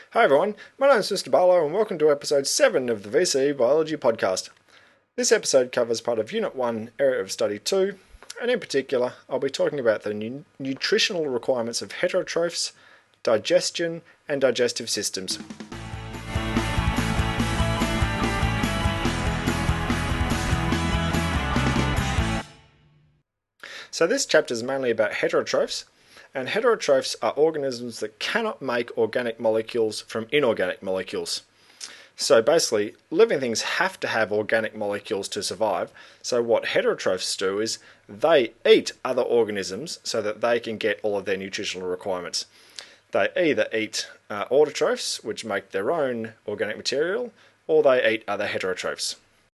Hi everyone, my name is Mr. Barlow and welcome to episode 7 of the VCE Biology Podcast. This episode covers part of Unit 1, Area of Study 2, and in particular I'll be talking about the nutritional requirements of heterotrophs, digestion and digestive systems. So this chapter is mainly about heterotrophs, and heterotrophs are organisms that cannot make organic molecules from inorganic molecules. So basically, living things have to have organic molecules to survive. So what heterotrophs do is they eat other organisms so that they can get all of their nutritional requirements. They either eat autotrophs, which make their own organic material, or they eat other heterotrophs.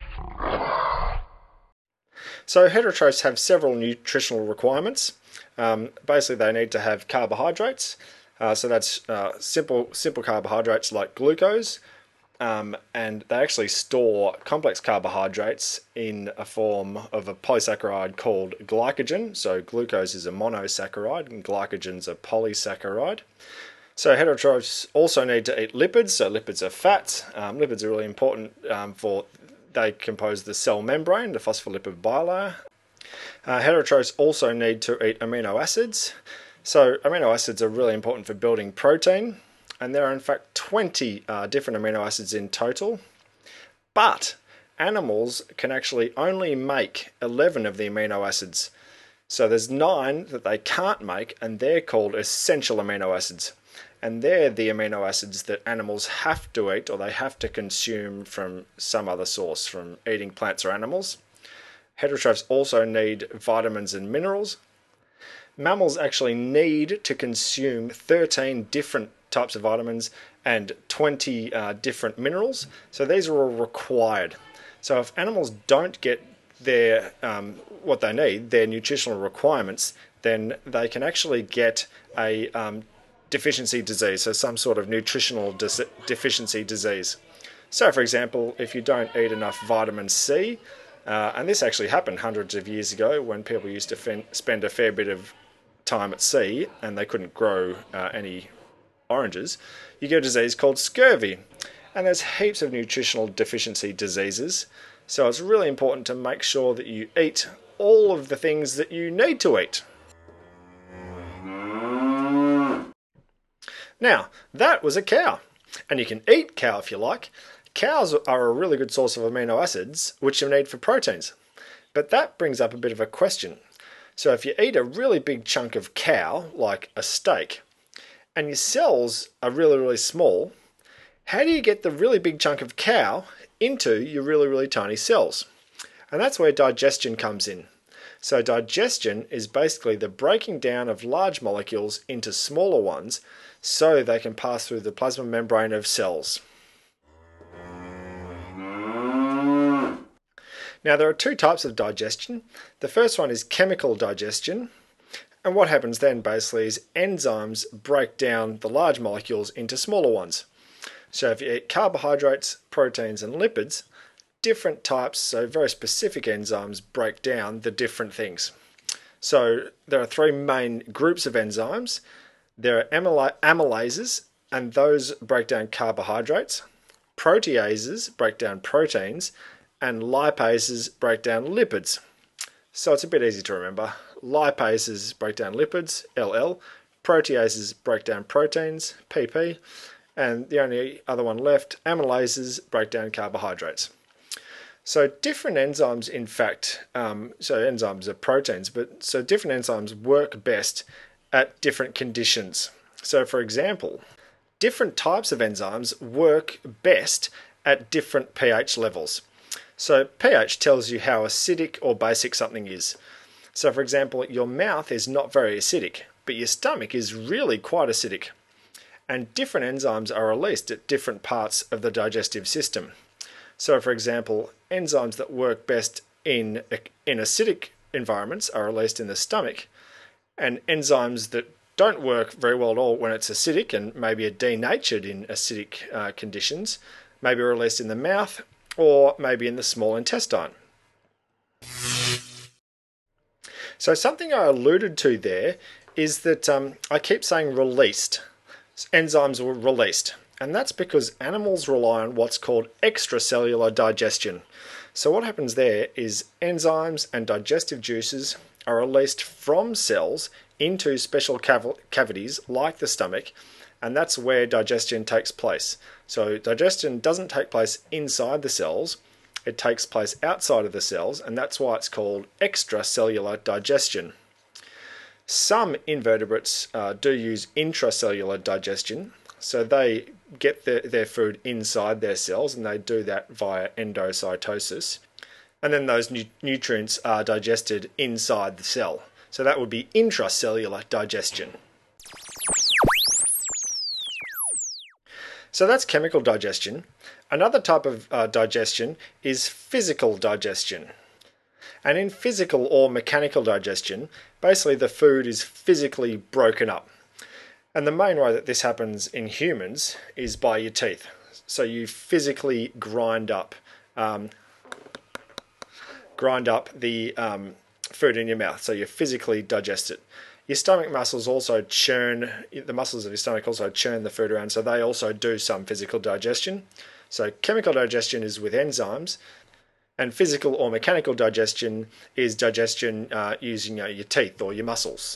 So heterotrophs have several nutritional requirements. Basically, they need to have carbohydrates. So that's simple carbohydrates like glucose. And they actually store complex carbohydrates in a form of a polysaccharide called glycogen. So glucose is a monosaccharide and glycogen's a polysaccharide. So heterotrophs also need to eat lipids. So lipids are fats. Lipids are really important they compose the cell membrane, the phospholipid bilayer. Heterotrophs also need to eat amino acids. So amino acids are really important for building protein, and there are in fact 20 different amino acids in total. But animals can actually only make 11 of the amino acids. So there's 9 that they can't make, and they're called essential amino acids. And they're the amino acids that animals have to eat, or they have to consume from some other source, from eating plants or animals. Heterotrophs also need vitamins and minerals. Mammals actually need to consume 13 different types of vitamins and 20 different minerals. So these are all required. So if animals don't get their what they need, their nutritional requirements, then they can actually get a deficiency disease, so some sort of nutritional deficiency disease. So for example, if you don't eat enough vitamin C, and this actually happened hundreds of years ago when people used to spend a fair bit of time at sea and they couldn't grow any oranges, you get a disease called scurvy. And there's heaps of nutritional deficiency diseases, so it's really important to make sure that you eat all of the things that you need to eat. Now, that was a cow, and you can eat cow if you like. Cows are a really good source of amino acids, which you need for proteins. But that brings up a bit of a question. So if you eat a really big chunk of cow, like a steak, and your cells are really, really small, how do you get the really big chunk of cow into your really, really tiny cells? And that's where digestion comes in. So digestion is basically the breaking down of large molecules into smaller ones so they can pass through the plasma membrane of cells. Now there are 2 types of digestion. The first one is chemical digestion, and what happens then basically is enzymes break down the large molecules into smaller ones. So if you eat carbohydrates, proteins and lipids, different types, so very specific enzymes break down the different things. So there are 3 main groups of enzymes. There are amylases, and those break down carbohydrates. Proteases break down proteins, and lipases break down lipids. So it's a bit easy to remember. Lipases break down lipids, LL. Proteases break down proteins, PP. And the only other one left, amylases, break down carbohydrates. So different enzymes, in fact, so enzymes are proteins, but so different enzymes work best at different conditions. So for example, different types of enzymes work best at different pH levels. So pH tells you how acidic or basic something is. So for example, your mouth is not very acidic, but your stomach is really quite acidic. And different enzymes are released at different parts of the digestive system. So for example, enzymes that work best in acidic environments are released in the stomach, and enzymes that don't work very well at all when it's acidic and maybe are denatured in acidic conditions may be released in the mouth or maybe in the small intestine. So something I alluded to there is that I keep saying released. Enzymes were released. And that's because animals rely on what's called extracellular digestion. So what happens there is enzymes and digestive juices are released from cells into special cavities like the stomach, and that's where digestion takes place. So digestion doesn't take place inside the cells, it takes place outside of the cells, and that's why it's called extracellular digestion. Some invertebrates do use intracellular digestion, so they get their food inside their cells, and they do that via endocytosis. And then those nutrients are digested inside the cell. So that would be intracellular digestion. So that's chemical digestion. Another type of digestion is physical digestion. And in physical or mechanical digestion, basically the food is physically broken up. And the main way that this happens in humans is by your teeth. So you physically grind up the food in your mouth. So you physically digest it. Your stomach muscles also churn, the muscles of your stomach also churn the food around, so they also do some physical digestion. So chemical digestion is with enzymes, and physical or mechanical digestion is digestion using your teeth or your muscles.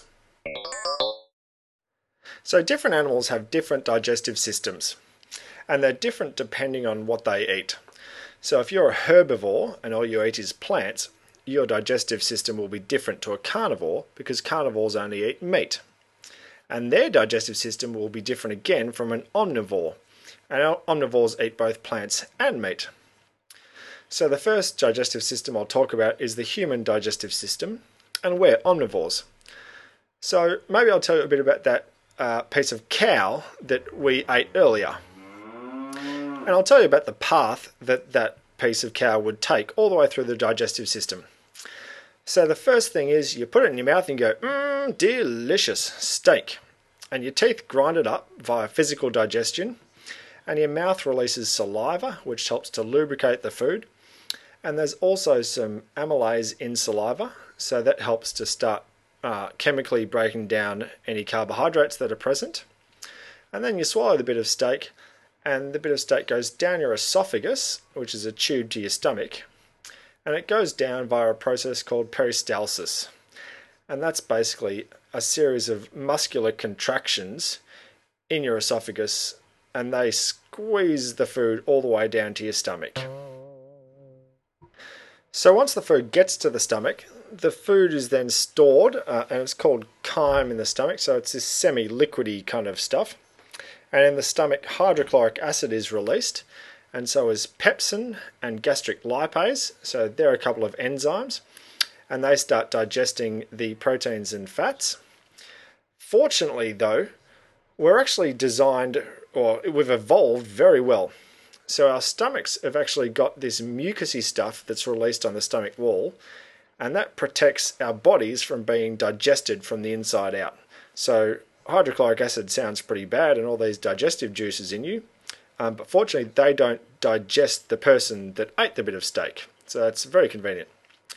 So different animals have different digestive systems, and they're different depending on what they eat. So if you're a herbivore and all you eat is plants, your digestive system will be different to a carnivore because carnivores only eat meat. And their digestive system will be different again from an omnivore. And omnivores eat both plants and meat. So the first digestive system I'll talk about is the human digestive system, and we're omnivores. So maybe I'll tell you a bit about that piece of cow that we ate earlier. And I'll tell you about the path that that piece of cow would take all the way through the digestive system. So the first thing is you put it in your mouth and you go, delicious steak. And your teeth grind it up via physical digestion. And your mouth releases saliva, which helps to lubricate the food. And there's also some amylase in saliva, so that helps to start chemically breaking down any carbohydrates that are present. And then you swallow the bit of steak, and the bit of steak goes down your esophagus, which is a tube to your stomach, and it goes down via a process called peristalsis. And that's basically a series of muscular contractions in your esophagus, and they squeeze the food all the way down to your stomach. So once the food gets to the stomach, the food is then stored, and it's called chyme in the stomach, so it's this semi-liquidy kind of stuff. And in the stomach, hydrochloric acid is released, and so is pepsin and gastric lipase. So they're a couple of enzymes, and they start digesting the proteins and fats. Fortunately, though, we're actually designed, or we've evolved very well. So our stomachs have actually got this mucousy stuff that's released on the stomach wall, and that protects our bodies from being digested from the inside out. So hydrochloric acid sounds pretty bad and all these digestive juices in you, but fortunately they don't digest the person that ate the bit of steak. So that's very convenient.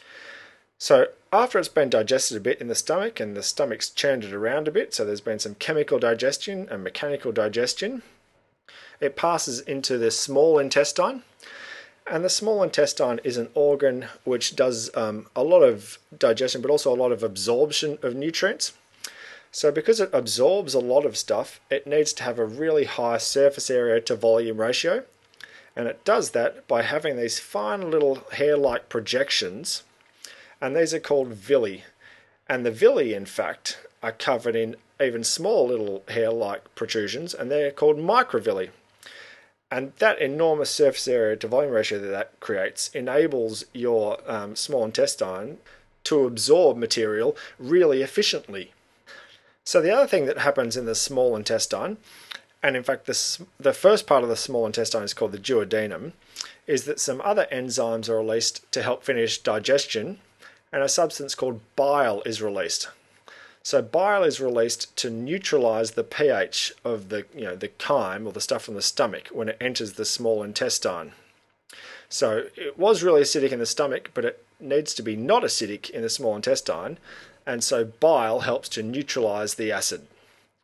So after it's been digested a bit in the stomach and the stomach's churned it around a bit, so there's been some chemical digestion and mechanical digestion, it passes into the small intestine. And the small intestine is an organ which does a lot of digestion but also a lot of absorption of nutrients. So because it absorbs a lot of stuff, it needs to have a really high surface area to volume ratio. And it does that by having these fine little hair-like projections, and these are called villi. And the villi, in fact, are covered in even small little hair-like protrusions, and they're called microvilli. And that enormous surface area to volume ratio that creates enables your small intestine to absorb material really efficiently. So the other thing that happens in the small intestine, and in fact the first part of the small intestine is called the duodenum, is that some other enzymes are released to help finish digestion, and a substance called bile is released. So bile is released to neutralize the pH of the chyme or the stuff from the stomach when it enters the small intestine. So it was really acidic in the stomach, but it needs to be not acidic in the small intestine, and so bile helps to neutralize the acid.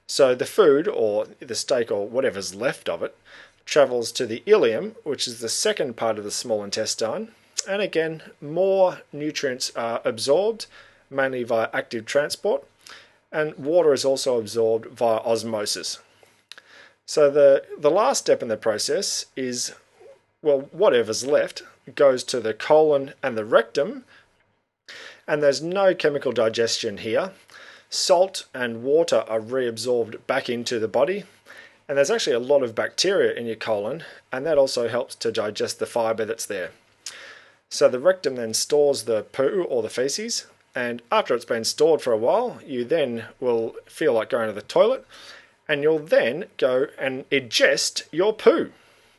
So the food, or the steak, or whatever's left of it, travels to the ileum, which is the second part of the small intestine, and again, more nutrients are absorbed, mainly via active transport, and water is also absorbed via osmosis. So the last step in the process is, well, whatever's left goes to the colon and the rectum, and there's no chemical digestion here. Salt and water are reabsorbed back into the body, and there's actually a lot of bacteria in your colon, and that also helps to digest the fibre that's there. So the rectum then stores the poo or the feces, and after it's been stored for a while, you then will feel like going to the toilet, and you'll then go and ingest your poo.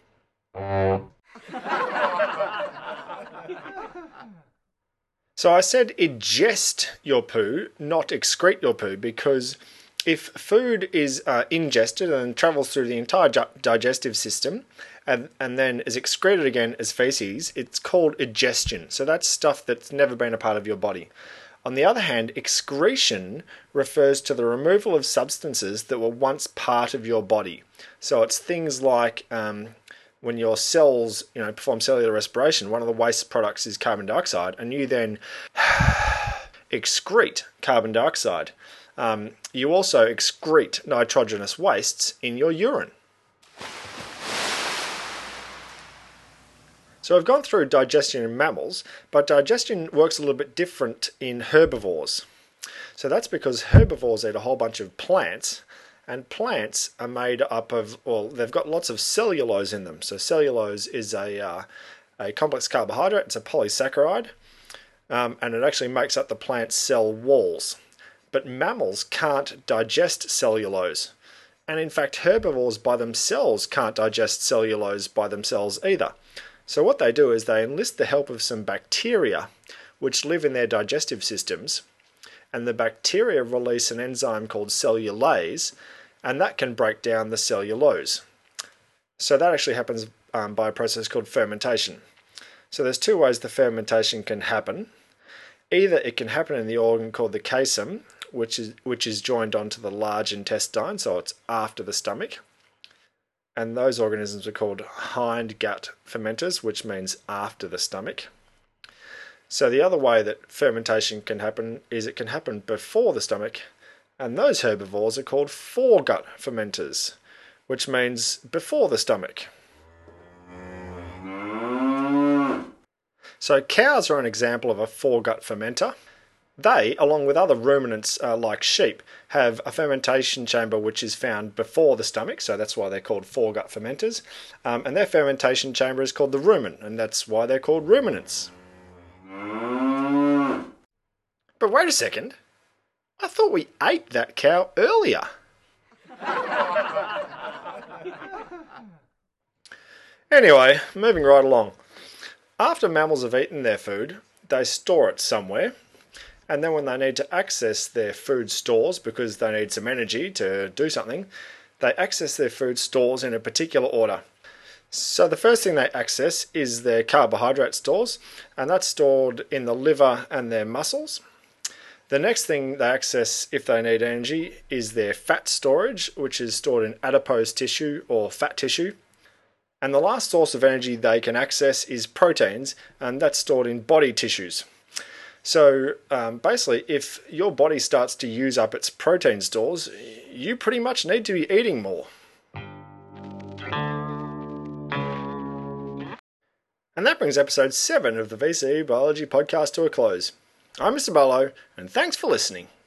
So I said ingest your poo, not excrete your poo, because if food is ingested and travels through the entire digestive system and then is excreted again as feces, it's called egestion. So that's stuff that's never been a part of your body. On the other hand, excretion refers to the removal of substances that were once part of your body. So it's things like when your cells, perform cellular respiration, one of the waste products is carbon dioxide, and you then excrete carbon dioxide. You also excrete nitrogenous wastes in your urine. So I've gone through digestion in mammals, but digestion works a little bit different in herbivores. So that's because herbivores eat a whole bunch of plants, and plants are made up of, well, they've got lots of cellulose in them. So cellulose is a complex carbohydrate, it's a polysaccharide, and it actually makes up the plant's cell walls. But mammals can't digest cellulose. And in fact, herbivores by themselves can't digest cellulose by themselves either. So what they do is they enlist the help of some bacteria which live in their digestive systems, and the bacteria release an enzyme called cellulase, and that can break down the cellulose. So that actually happens by a process called fermentation. So there's two ways the fermentation can happen. Either it can happen in the organ called the caecum, which is joined onto the large intestine, so it's after the stomach. And those organisms are called hindgut fermenters, which means after the stomach. So the other way that fermentation can happen is it can happen before the stomach, and those herbivores are called foregut fermenters, which means before the stomach. So cows are an example of a foregut fermenter. They, along with other ruminants like sheep, have a fermentation chamber which is found before the stomach, so that's why they're called foregut fermenters. And their fermentation chamber is called the rumen, and that's why they're called ruminants. But wait a second, I thought we ate that cow earlier. Anyway, moving right along. After mammals have eaten their food, they store it somewhere. And then when they need to access their food stores because they need some energy to do something, they access their food stores in a particular order. So the first thing they access is their carbohydrate stores, and that's stored in the liver and their muscles. The next thing they access if they need energy is their fat storage, which is stored in adipose tissue or fat tissue. And the last source of energy they can access is proteins, and that's stored in body tissues. So basically, if your body starts to use up its protein stores, you pretty much need to be eating more. And that brings episode 7 of the VCE Biology Podcast to a close. I'm Mr. Barlow, and thanks for listening.